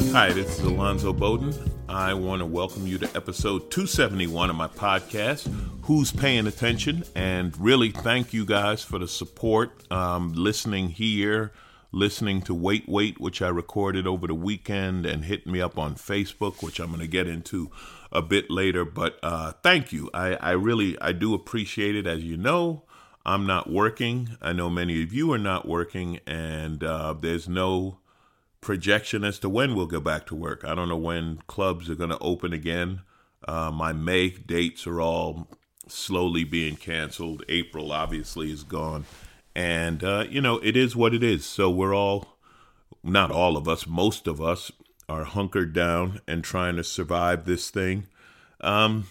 Hi, this is Alonzo Bowden. I want to welcome you to episode 271 of my podcast, Who's Paying Attention? And really thank you guys for the support, listening here, listening to Wait, which I recorded over the weekend, and hit me up on Facebook, which I'm going to get into a bit later. But thank you. I do appreciate it. As you know, I'm not working. I know many of you are not working, and there's no projection as to when we'll go back to work. I don't know when clubs are going to open again. My May dates are all slowly being canceled. April obviously is gone. And, it is what it is. So we're all, not all of us, most of us are hunkered down and trying to survive this thing. I'll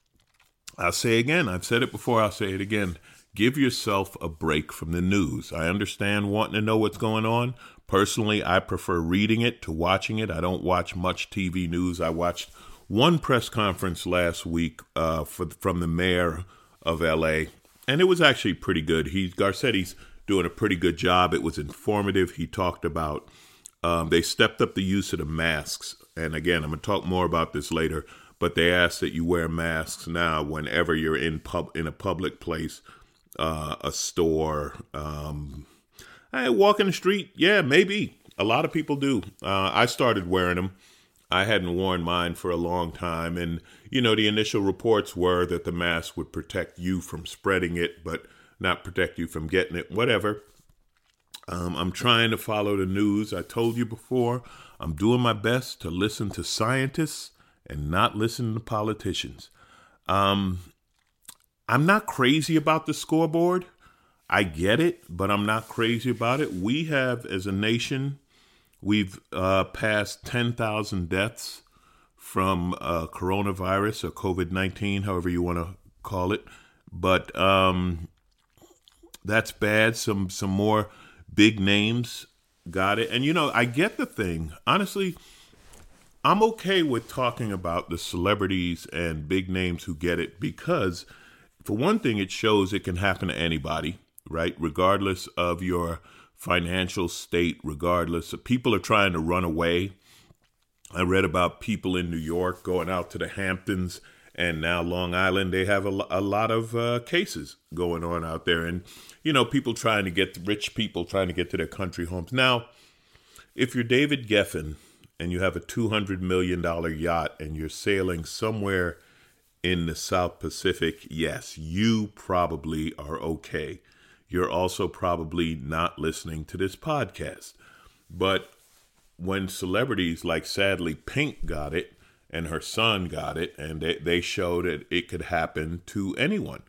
say again, I've said it before, I'll say it again. Give yourself a break from the news. I understand wanting to know what's going on. Personally, I prefer reading it to watching it. I don't watch much TV news. I watched one press conference last week from the mayor of LA, and it was actually pretty good. Garcetti's doing a pretty good job. It was informative. He talked about they stepped up the use of the masks. And again, I'm going to talk more about this later, but they ask that you wear masks now whenever you're in a public place, a store, I walk in the street. Yeah, maybe. A lot of people do. I started wearing them. I hadn't worn mine for a long time. And, the initial reports were that the mask would protect you from spreading it, but not protect you from getting it, whatever. I'm trying to follow the news. I told you before, I'm doing my best to listen to scientists and not listen to politicians. I'm not crazy about the scoreboard. I get it, but I'm not crazy about it. We have, as a nation, we've passed 10,000 deaths from coronavirus or COVID-19, however you want to call it. But that's bad. Some more big names got it. And, I get the thing. Honestly, I'm okay with talking about the celebrities and big names who get it because, for one thing, it shows it can happen to anybody. Right? Regardless of your financial state, regardless of people are trying to run away. I read about people in New York going out to the Hamptons and now Long Island. They have a lot of cases going on out there. And, people rich people trying to get to their country homes. Now, if you're David Geffen and you have a $200 million yacht and you're sailing somewhere in the South Pacific, yes, you probably are okay. You're also probably not listening to this podcast. But when celebrities like, sadly, Pink got it and her son got it, and they showed that it could happen to anyone.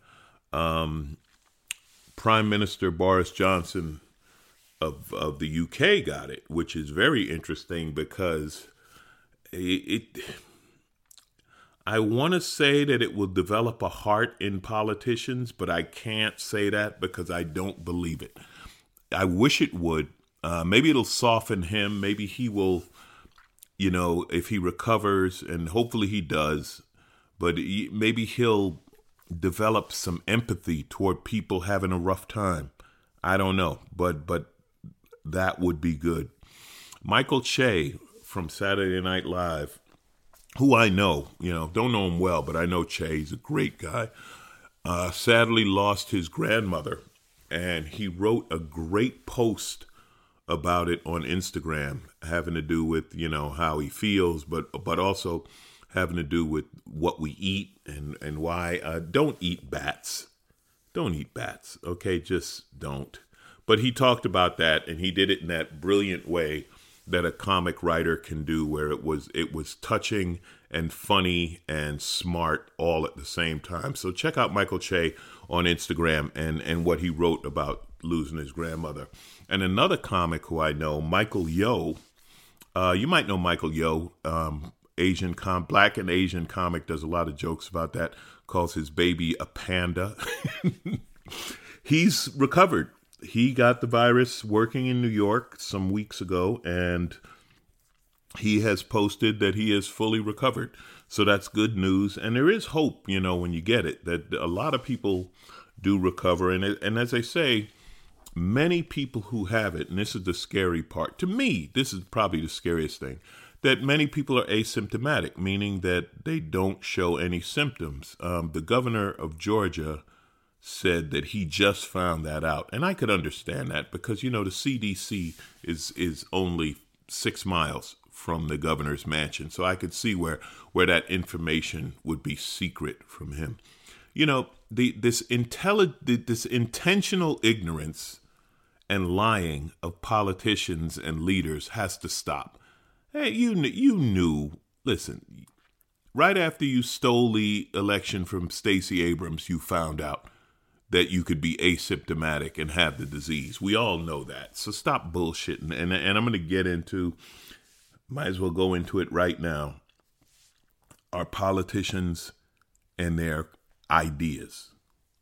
Prime Minister Boris Johnson of the UK got it, which is very interesting because I want to say that it will develop a heart in politicians, but I can't say that because I don't believe it. I wish it would. Maybe it'll soften him. Maybe he will, if he recovers, and hopefully he does, but maybe he'll develop some empathy toward people having a rough time. I don't know, but that would be good. Michael Che from Saturday Night Live, who I know, don't know him well, but I know Che. He's a great guy. Sadly lost his grandmother, and he wrote a great post about it on Instagram, having to do with, how he feels, but also having to do with what we eat and why. Don't eat bats. Don't eat bats, okay? Just don't. But he talked about that, and he did it in that brilliant way that a comic writer can do, where it was touching and funny and smart all at the same time. So check out Michael Che on Instagram and what he wrote about losing his grandmother. And another comic who I know, Michael Yo. You might know Michael Yo, Black and Asian comic, does a lot of jokes about that, calls his baby a panda. He's recovered. He got the virus working in New York some weeks ago, and he has posted that he is fully recovered. So that's good news. And there is hope, when you get it, that a lot of people do recover. And as I say, many people who have it, and this is the scary part, to me, this is probably the scariest thing. that many people are asymptomatic, meaning that they don't show any symptoms. The governor of Georgia said that he just found that out. And I could understand that because, the CDC is only 6 miles from the governor's mansion. So I could see where that information would be secret from him. This intentional ignorance and lying of politicians and leaders has to stop. Hey, you knew, listen, right after you stole the election from Stacey Abrams, you found out that you could be asymptomatic and have the disease. We all know that. So stop bullshitting. And I'm going to might as well go into it right now. Our politicians and their ideas.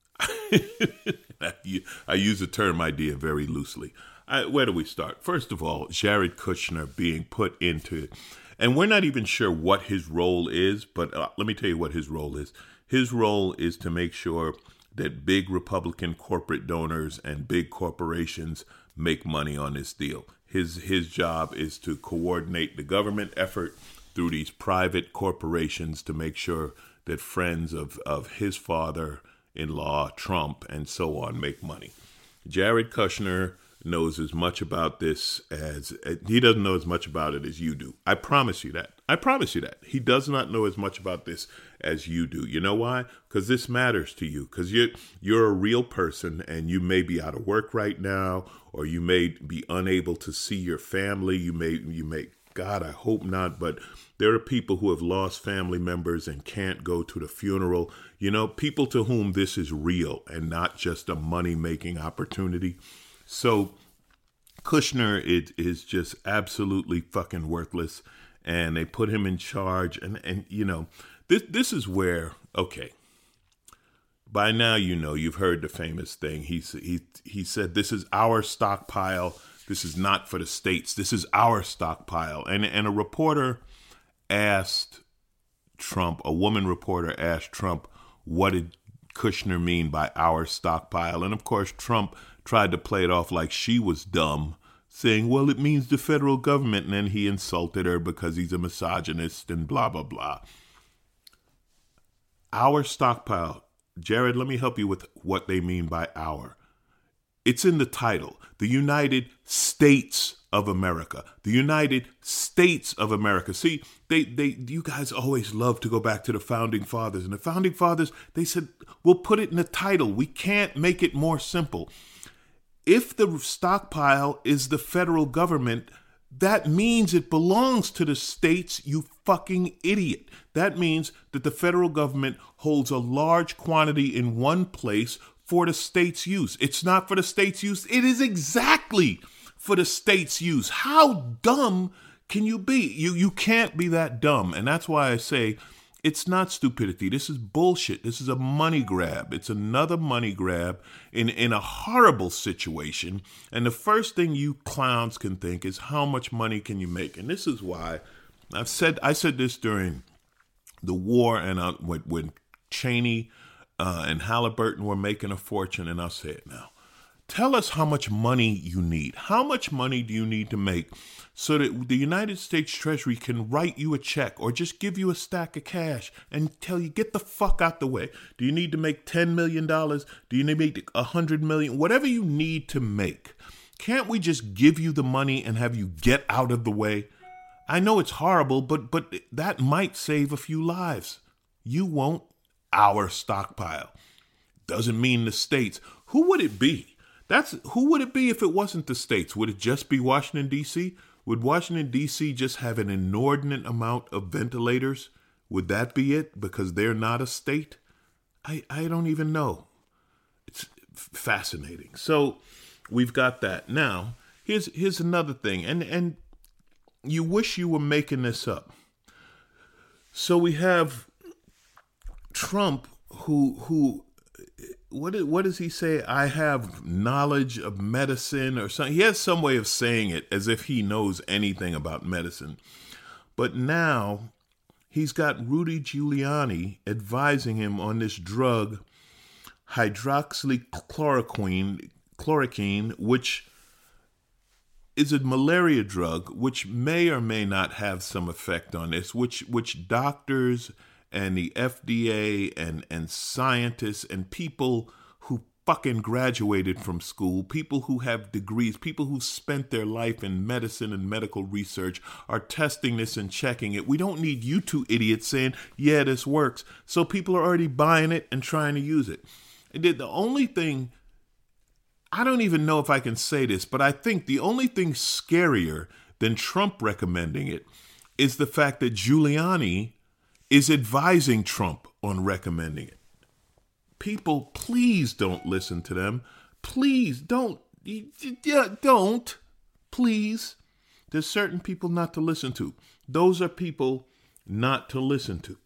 I use the term idea very loosely. Where do we start? First of all, Jared Kushner being put into it. And we're not even sure what his role is, but let me tell you what his role is. His role is to make sure that big Republican corporate donors and big corporations make money on this deal. His job is to coordinate the government effort through these private corporations to make sure that friends of his father-in-law, Trump, and so on make money. Jared Kushner knows as much about this he doesn't know as much about it as you do. I promise you that. He does not know as much about this as you do. You know why? Because this matters to you. Because you're a real person and you may be out of work right now, or you may be unable to see your family. You may, God, I hope not, but there are people who have lost family members and can't go to the funeral. People to whom this is real and not just a money-making opportunity. So Kushner is just absolutely fucking worthless, and they put him in charge. And this is where, okay, by now you've heard the famous thing. He said, this is our stockpile. This is not for the states. This is our stockpile. And a reporter asked Trump, a woman reporter asked Trump, what did Kushner mean by our stockpile? And of course, Trump tried to play it off like she was dumb, saying, well, it means the federal government. And then he insulted her because he's a misogynist and blah, blah, blah. Our stockpile. Jared, let me help you with what they mean by our. It's in the title, the United States of America. The United States of America. See, you guys always love to go back to the Founding Fathers. And the Founding Fathers, they said, we'll put it in the title. We can't make it more simple. If the stockpile is the federal government, that means it belongs to the states, you fucking idiot. That means that the federal government holds a large quantity in one place for the state's use. It's not for the state's use. It is exactly for the state's use. How dumb can you be? You can't be that dumb. And that's why I say it's not stupidity. This is bullshit. This is a money grab. It's another money grab in a horrible situation. And the first thing you clowns can think is, how much money can you make? And this is why I said this during the war, and when Cheney and Halliburton were making a fortune, and I'll say it now. Tell us how much money you need. How much money do you need to make so that the United States Treasury can write you a check or just give you a stack of cash and tell you, get the fuck out the way? Do you need to make $10 million? Do you need to make $100 million? Whatever you need to make. Can't we just give you the money and have you get out of the way? I know it's horrible, but that might save a few lives. You won't. Our stockpile. Doesn't mean the states. Who would it be? Who would it be if it wasn't the states? Would it just be Washington, D.C.? Would Washington, D.C. just have an inordinate amount of ventilators? Would that be it? Because they're not a state? I don't even know. It's fascinating. So we've got that. Now, here's another thing. And you wish you were making this up. So we have Trump who what does he say? I have knowledge of medicine or something. He has some way of saying it as if he knows anything about medicine. But now he's got Rudy Giuliani advising him on this drug, hydroxychloroquine, which is a malaria drug which may or may not have some effect on this, which doctors and the FDA and scientists and people who fucking graduated from school, people who have degrees, people who spent their life in medicine and medical research are testing this and checking it. We don't need you two idiots saying, yeah, this works. So people are already buying it and trying to use it. And the only thing, I don't even know if I can say this, but I think the only thing scarier than Trump recommending it is the fact that Giuliani is advising Trump on recommending it. People, please don't listen to them. Please don't. Don't. Please. There's certain people not to listen to. Those are people not to listen to.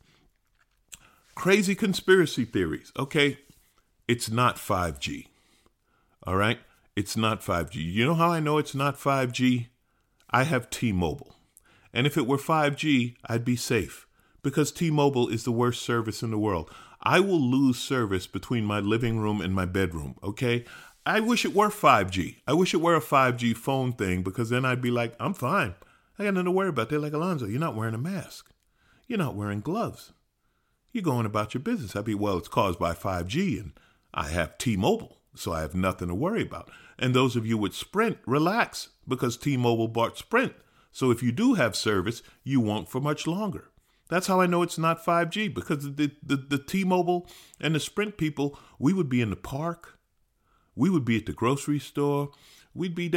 Crazy conspiracy theories. Okay, it's not 5G. All right? It's not 5G. You know how I know it's not 5G? I have T-Mobile. And if it were 5G, I'd be safe. Because T-Mobile is the worst service in the world. I will lose service between my living room and my bedroom, okay? I wish it were 5G. I wish it were a 5G phone thing, because then I'd be like, I'm fine. I got nothing to worry about. They're like, Alonzo, you're not wearing a mask. You're not wearing gloves. You're going about your business. I'd be, well, it's caused by 5G, and I have T-Mobile, so I have nothing to worry about. And those of you with Sprint, relax, because T-Mobile bought Sprint. So if you do have service, you won't for much longer. That's how I know it's not 5G, because the T-Mobile and the Sprint people, we would be in the park, we would be at the grocery store, we'd be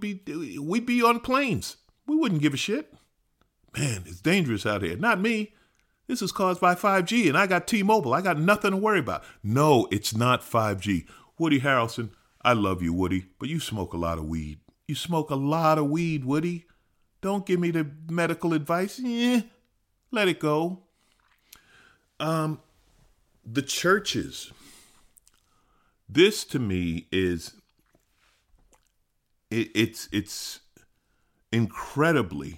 on planes. We wouldn't give a shit. Man, it's dangerous out here. Not me. This is caused by 5G, and I got T-Mobile. I got nothing to worry about. No, it's not 5G. Woody Harrelson, I love you, Woody, but you smoke a lot of weed. You smoke a lot of weed, Woody. Don't give me the medical advice. Let it go. The churches. This to me is it's incredibly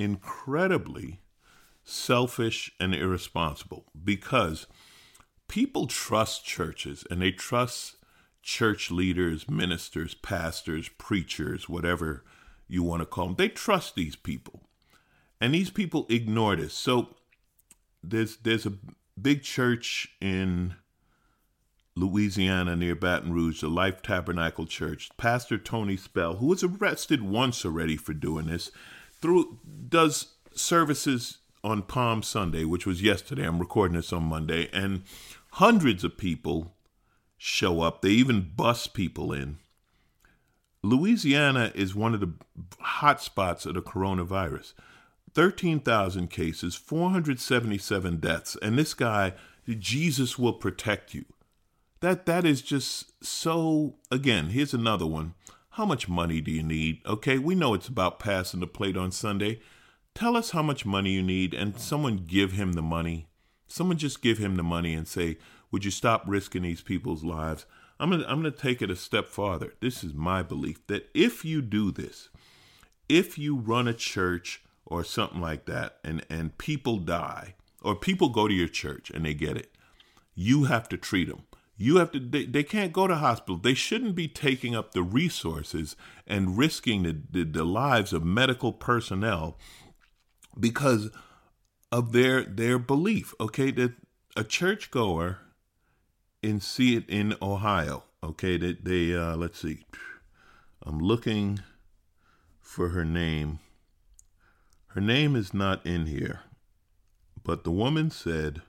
selfish and irresponsible, because people trust churches and they trust church leaders, ministers, pastors, preachers, whatever you want to call them. They trust these people. And these people ignore this. So there's a big church in Louisiana near Baton Rouge, the Life Tabernacle Church. Pastor Tony Spell, who was arrested once already for doing this, does services on Palm Sunday, which was yesterday. I'm recording this on Monday. And hundreds of people show up. They even bus people in. Louisiana is one of the hot spots of the coronavirus. 13,000 cases, 477 deaths. And this guy, Jesus will protect you. That is just so, again, here's another one. How much money do you need? Okay, we know it's about passing the plate on Sunday. Tell us how much money you need, and someone give him the money. Someone just give him the money and say, would you stop risking these people's lives? I'm gonna take it a step farther. This is my belief, that if you do this, if you run a church or something like that, and people die, or people go to your church and they get it, you have to treat them. You have to. They can't go to hospital. They shouldn't be taking up the resources and risking the lives of medical personnel because of their belief. Okay, that a churchgoer in Ohio. Okay, they let's see. I'm looking for her name. Her name is not in here, but the woman said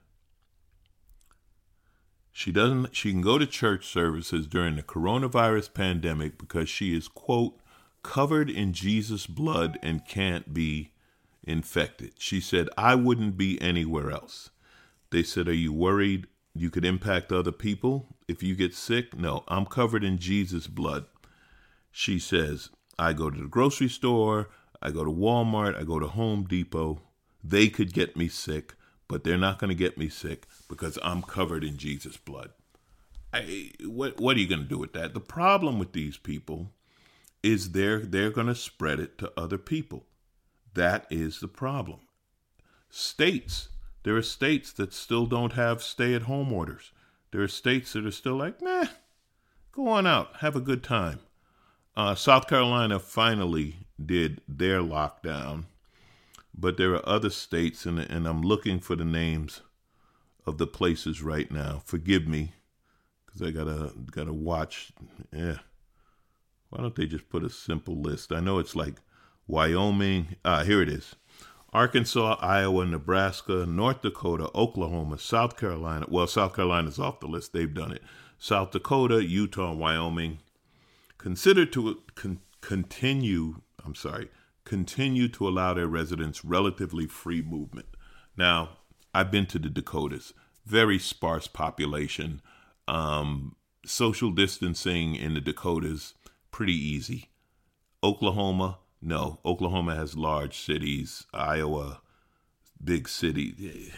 she can go to church services during the coronavirus pandemic because she is, quote, covered in Jesus' blood and can't be infected. She said, I wouldn't be anywhere else. They said, are you worried you could impact other people if you get sick? No, I'm covered in Jesus' blood. She says, I go to the grocery store, I go to Walmart, I go to Home Depot. They could get me sick, but they're not going to get me sick because I'm covered in Jesus' blood. What are you going to do with that? The problem with these people is they're going to spread it to other people. That is the problem. There are states that still don't have stay-at-home orders. There are states that are still like, go on out, have a good time. South Carolina finally did their lockdown, but there are other states, and I'm looking for the names of the places right now. Forgive me, because I gotta watch. Yeah, why don't they just put a simple list? I know it's like Wyoming. Here it is: Arkansas, Iowa, Nebraska, North Dakota, Oklahoma, South Carolina. Well, South Carolina's off the list. They've done it. South Dakota, Utah, and Wyoming. Consider to continue to allow their residents relatively free movement. Now, I've been to the Dakotas. Very sparse population. Social distancing in the Dakotas, pretty easy. Oklahoma, no. Oklahoma has large cities. Iowa, big city.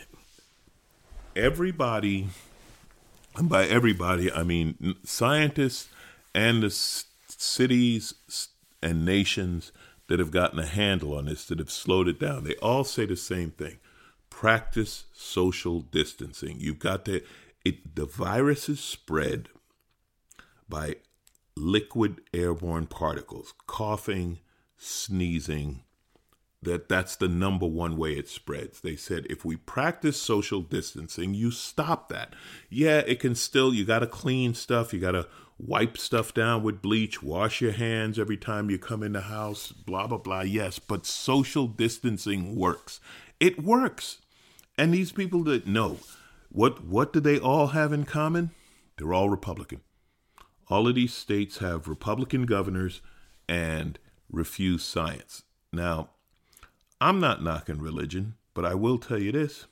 Everybody, and by everybody, I mean scientists and the cities and nations that have gotten a handle on this, that have slowed it down, they all say the same thing. Practice social distancing. You've got to, the virus is spread by liquid airborne particles, coughing, sneezing. That's the number one way it spreads. They said if we practice social distancing, you stop that. Yeah, it can still, you got to clean stuff, you got to wipe stuff down with bleach, wash your hands every time you come in the house, blah, blah, blah. Yes, but social distancing works. It works. And these people that know, what do they all have in common? They're all Republican. All of these states have Republican governors and refuse science. Now, I'm not knocking religion, but I will tell you this.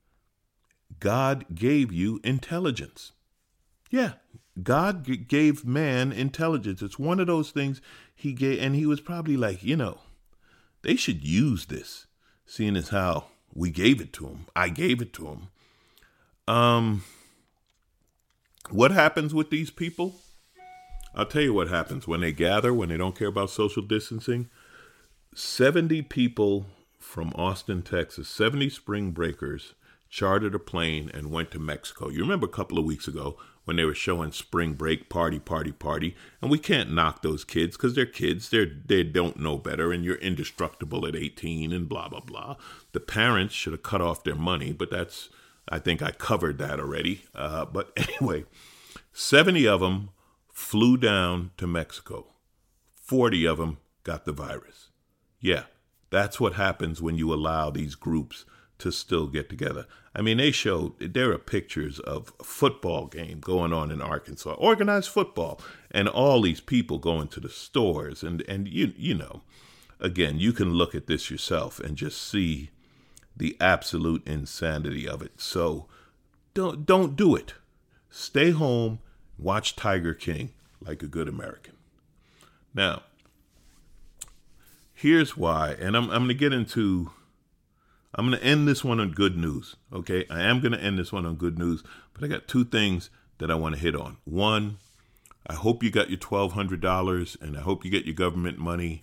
God gave you intelligence. Yeah, God gave man intelligence. It's one of those things he gave, and he was probably like, they should use this, seeing as how we gave it to him. I gave it to him. What happens with these people? I'll tell you what happens when they gather, when they don't care about social distancing. 70 people from Austin, Texas, 70 spring breakers chartered a plane and went to Mexico. You remember a couple of weeks ago when they were showing spring break party, and we can't knock those kids because they're kids. They don't know better, and you're indestructible at 18 and blah, blah, blah. The parents should have cut off their money, but I think I covered that already. But anyway, 70 of them flew down to Mexico. 40 of them got the virus. Yeah, that's what happens when you allow these groups to still get together. I mean, there are pictures of a football game going on in Arkansas, organized football, and all these people going to the stores. And again, you can look at this yourself and just see the absolute insanity of it. So don't do it. Stay home, watch Tiger King like a good American. Now, here's why, and I'm going to end this one on good news, okay? I am going to end this one on good news, but I got two things that I want to hit on. One, I hope you got your $1,200, and I hope you get your government money.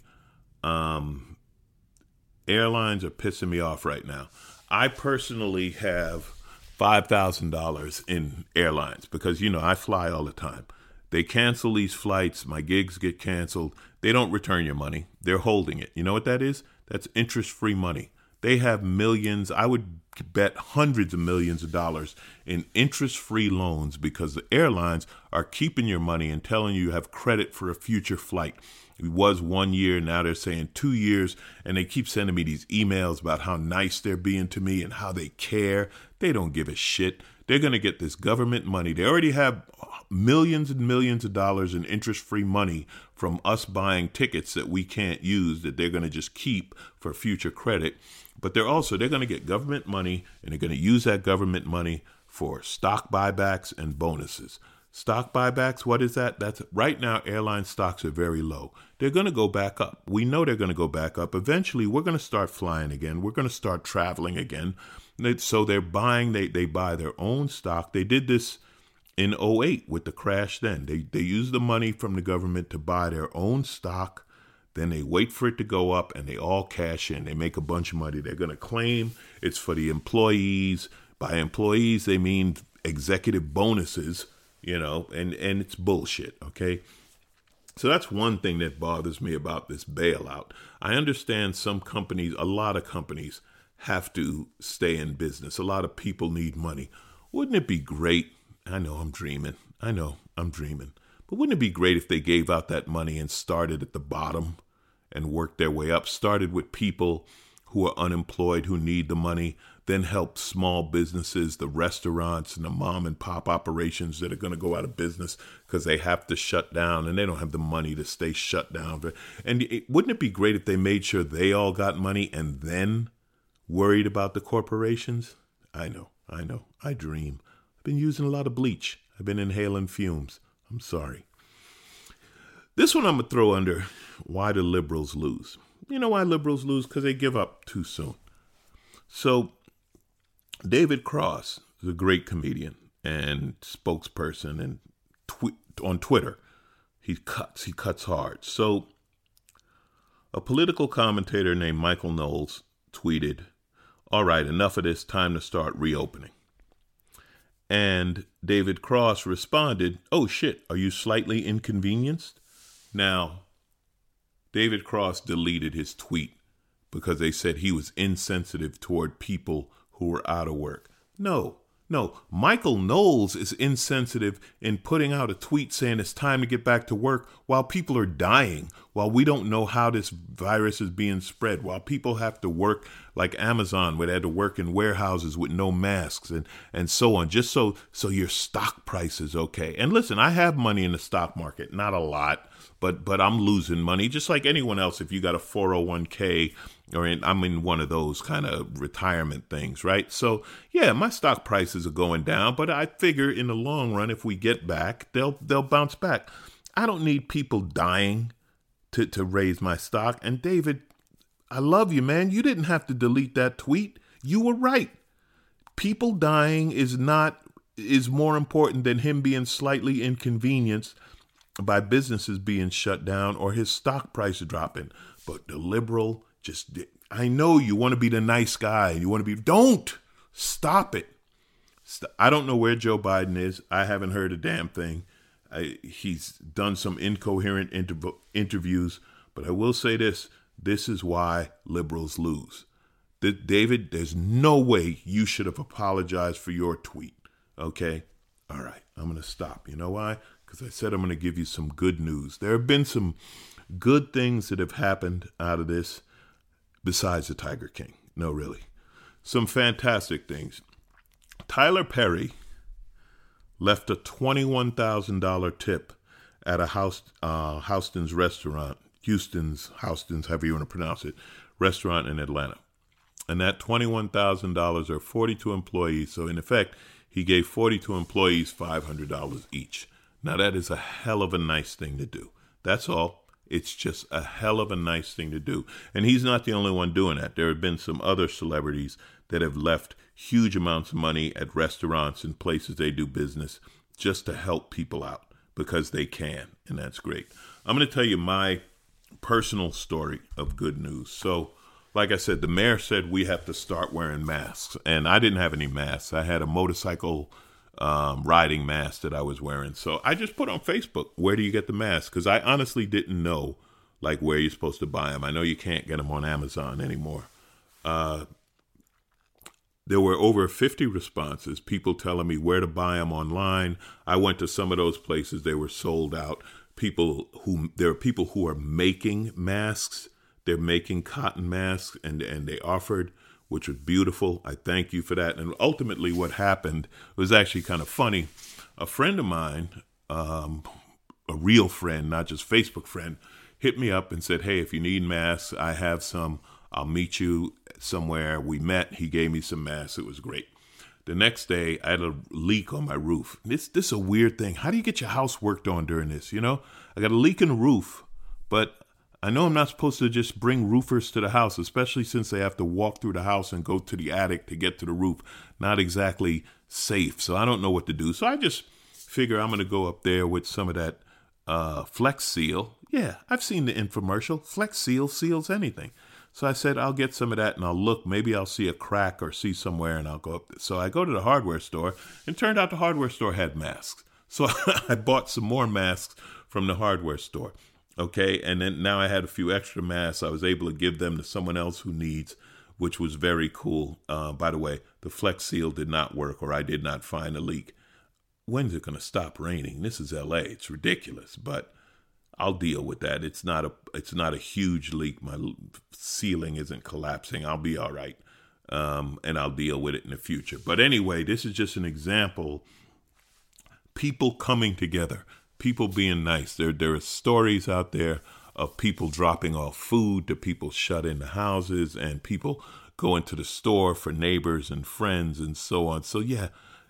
Airlines are pissing me off right now. I personally have $5,000 in airlines because, I fly all the time. They cancel these flights. My gigs get canceled. They don't return your money. They're holding it. You know what that is? That's interest-free money. They have millions, I would bet hundreds of millions of dollars in interest-free loans because the airlines are keeping your money and telling you have credit for a future flight. It was 1 year, now they're saying 2 years, and they keep sending me these emails about how nice they're being to me and how they care. They don't give a shit. They're going to get this government money. They already have millions and millions of dollars in interest-free money from us buying tickets that we can't use that they're going to just keep for future credit. But they're going to get government money, and they're going to use that government money for stock buybacks and bonuses. Stock buybacks, what is that? That's right now, airline stocks are very low. They're going to go back up. We know they're going to go back up. Eventually, we're going to start flying again. We're going to start traveling again. So they're buying, they buy their own stock. They did this in 2008 with the crash then. They use the money from the government to buy their own stock. Then they wait for it to go up and they all cash in. They make a bunch of money. They're going to claim it's for the employees. By employees, they mean executive bonuses, and it's bullshit, okay? So that's one thing that bothers me about this bailout. I understand some companies, a lot of companies, have to stay in business. A lot of people need money. Wouldn't it be great? I know I'm dreaming. But wouldn't it be great if they gave out that money and started at the bottom and worked their way up? Started with people who are unemployed, who need the money, then help small businesses, the restaurants and the mom and pop operations that are going to go out of business because they have to shut down and they don't have the money to stay shut down. And wouldn't it be great if they made sure they all got money and then worried about the corporations? I know. I dream. I've been using a lot of bleach. I've been inhaling fumes. I'm sorry. This one I'm going to throw under why do liberals lose. You know why liberals lose? Because they give up too soon. So David Cross is a great comedian and spokesperson, and on Twitter, he cuts hard. So a political commentator named Michael Knowles tweeted, "All right, enough of this, time to start reopening." And David Cross responded, "Oh shit, are you slightly inconvenienced?" Now, David Cross deleted his tweet because they said he was insensitive toward people who were out of work. No. Michael Knowles is insensitive in putting out a tweet saying it's time to get back to work while people are dying, while we don't know how this virus is being spread, while people have to work like Amazon, where they had to work in warehouses with no masks and so on, just so your stock price is okay. And listen, I have money in the stock market, not a lot, but I'm losing money just like anyone else. If you got a 401k I'm in one of those kind of retirement things, right? So yeah, my stock prices are going down, but I figure in the long run, if we get back, they'll bounce back. I don't need people dying to raise my stock. And David, I love you, man. You didn't have to delete that tweet. You were right. People dying is more important than him being slightly inconvenienced by businesses being shut down or his stock price dropping. But the liberal I know you want to be the nice guy. Don't stop it. I don't know where Joe Biden is. I haven't heard a damn thing. He's done some incoherent interviews, but I will say this. This is why liberals lose. David, there's no way you should have apologized for your tweet. Okay? All right. I'm going to stop. You know why? Because I said I'm going to give you some good news. There have been some good things that have happened out of this besides the Tiger King. No, really. Some fantastic things. Tyler Perry left a $21,000 tip at a Houston's restaurant, Houston's, however you want to pronounce it, restaurant in Atlanta. And that $21,000 are 42 employees. So in effect, he gave 42 employees $500 each. Now that is a hell of a nice thing to do. That's all. It's just a hell of a nice thing to do. And he's not the only one doing that. There have been some other celebrities that have left huge amounts of money at restaurants and places they do business just to help people out because they can. And that's great. I'm going to tell you my personal story of good news. So, like I said, the mayor said we have to start wearing masks. And I didn't have any masks. I had a motorcycle riding mask that I was wearing. So I just put on Facebook, where do you get the mask? Because I honestly didn't know like where you're supposed to buy them. I know you can't get them on Amazon anymore. There were over 50 responses, people telling me where to buy them online. I went to some of those places. They were sold out. There are people who are making masks. They're making cotton masks, and they offered, which was beautiful. I thank you for that. And ultimately what happened was actually kind of funny. A friend of mine, a real friend, not just Facebook friend, hit me up and said, hey, if you need masks, I have some. I'll meet you somewhere. We met. He gave me some masks. It was great. The next day, I had a leak on my roof. This is a weird thing. How do you get your house worked on during this? You know, I got a leak in the roof, but I know I'm not supposed to just bring roofers to the house, especially since they have to walk through the house and go to the attic to get to the roof. Not exactly safe, so I don't know what to do. So I just figure I'm going to go up there with some of that Flex Seal. Yeah, I've seen the infomercial. Flex Seal seals anything. So I said, I'll get some of that and I'll look. Maybe I'll see a crack or see somewhere and I'll go up there. So I go to the hardware store, and it turned out the hardware store had masks. So I bought some more masks from the hardware store. Okay, and then now I had a few extra masks. I was able to give them to someone else who needs, which was very cool. By the way, the Flex Seal did not work, or I did not find a leak. When's it going to stop raining? This is LA. It's ridiculous, but I'll deal with that. It's not a huge leak. My ceiling isn't collapsing. I'll be all right, and I'll deal with it in the future. But anyway, this is just an example. People coming together. People being nice. There are stories out there of people dropping off food to people shut in the houses, and people going to the store for neighbors and friends and so on. So yeah,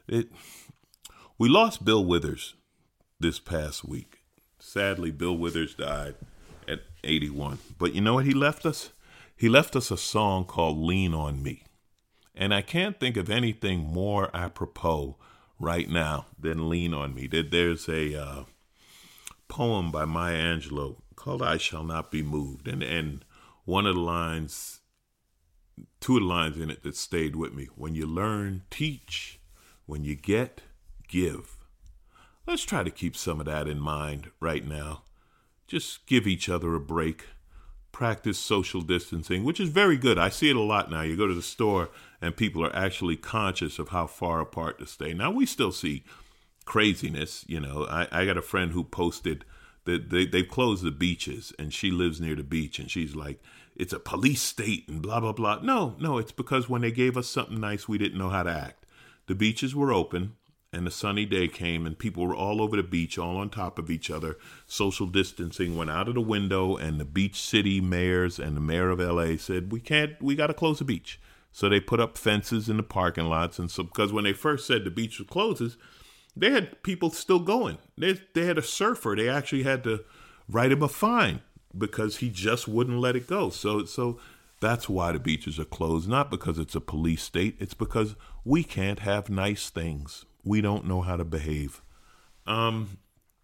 we lost Bill Withers this past week. Sadly, Bill Withers died at 81. But you know what he left us? He left us a song called Lean on Me. And I can't think of anything more apropos right now than Lean on Me. There's a poem by Maya Angelou called I Shall Not Be Moved. And one of the lines, two of the lines in it that stayed with me. When you learn, teach. When you get, give. Let's try to keep some of that in mind right now. Just give each other a break. Practice social distancing, which is very good. I see it a lot now. You go to the store and people are actually conscious of how far apart to stay. Now, we still see craziness. You know, I got a friend who posted that they've closed the beaches, and she lives near the beach, and she's like, it's a police state and blah, blah, blah. No, it's because when they gave us something nice, we didn't know how to act. The beaches were open. And a sunny day came, and people were all over the beach, all on top of each other. Social distancing went out of the window, and the beach city mayors and the mayor of LA said, we got to close the beach. So they put up fences in the parking lots. And so, because when they first said the beach closes, they had people still going. They had a surfer. They actually had to write him a fine because he just wouldn't let it go. So that's why the beaches are closed, not because it's a police state. It's because we can't have nice things. We don't know how to behave. Man,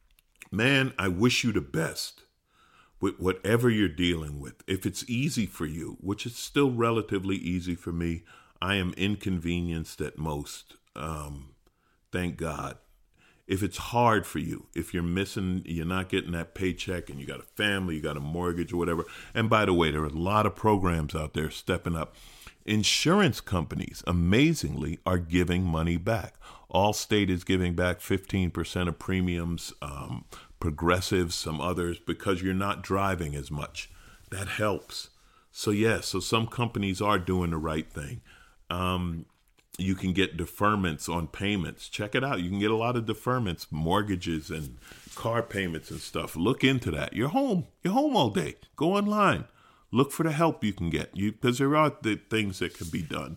I wish you the best with whatever you're dealing with. If it's easy for you, which is still relatively easy for me, I am inconvenienced at most. Thank God. If it's hard for you, if you're not getting that paycheck and you got a family, you got a mortgage or whatever. And by the way, there are a lot of programs out there stepping up. Insurance companies, amazingly, are giving money back. Allstate is giving back 15% of premiums, Progressive, some others, because you're not driving as much. That helps. So some companies are doing the right thing. You can get deferments on payments. Check it out. You can get a lot of deferments, mortgages and car payments and stuff. Look into that. You're home all day. Go online. Look for the help you can get, because there are the things that can be done.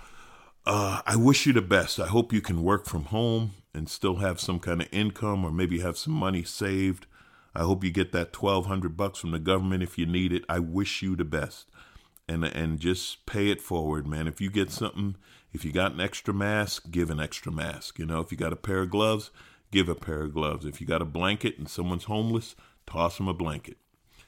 I wish you the best. I hope you can work from home and still have some kind of income, or maybe have some money saved. I hope you get that $1,200 from the government if you need it. I wish you the best, and just pay it forward, man. If you get something, if you got an extra mask, give an extra mask. You know, if you got a pair of gloves, give a pair of gloves. If you got a blanket and someone's homeless, toss them a blanket.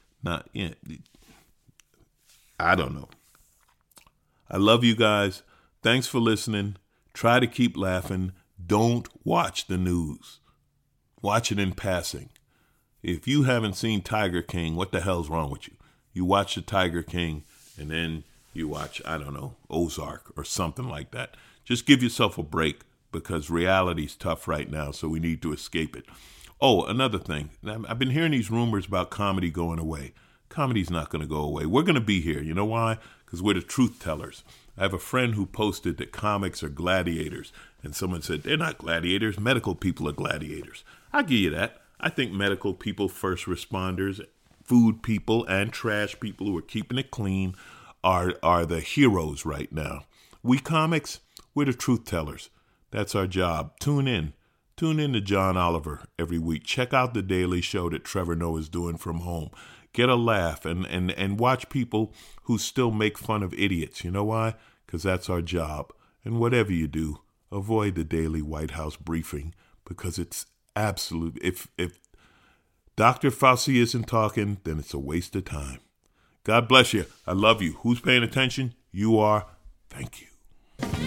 I don't know. I love you guys. Thanks for listening. Try to keep laughing. Don't watch the news. Watch it in passing. If you haven't seen Tiger King, what the hell's wrong with you? You watch the Tiger King and then you watch, I don't know, Ozark or something like that. Just give yourself a break, because reality's tough right now, so we need to escape it. Oh, another thing. I've been hearing these rumors about comedy going away. Comedy's not going to go away. We're going to be here. You know why? Because we're the truth tellers. I have a friend who posted that comics are gladiators, and someone said, they're not gladiators. Medical people are gladiators. I'll give you that. I think medical people, first responders, food people, and trash people who are keeping it clean are the heroes right now. We comics, we're the truth tellers. That's our job. Tune in. Tune in to John Oliver every week. Check out The Daily Show that Trevor Noah is doing from home. Get a laugh and watch people who still make fun of idiots. You know why? Because that's our job. And whatever you do, avoid the daily White House briefing, because it's absolute. If Dr. Fauci isn't talking, then it's a waste of time. God bless you. I love you. Who's paying attention? You are. Thank you.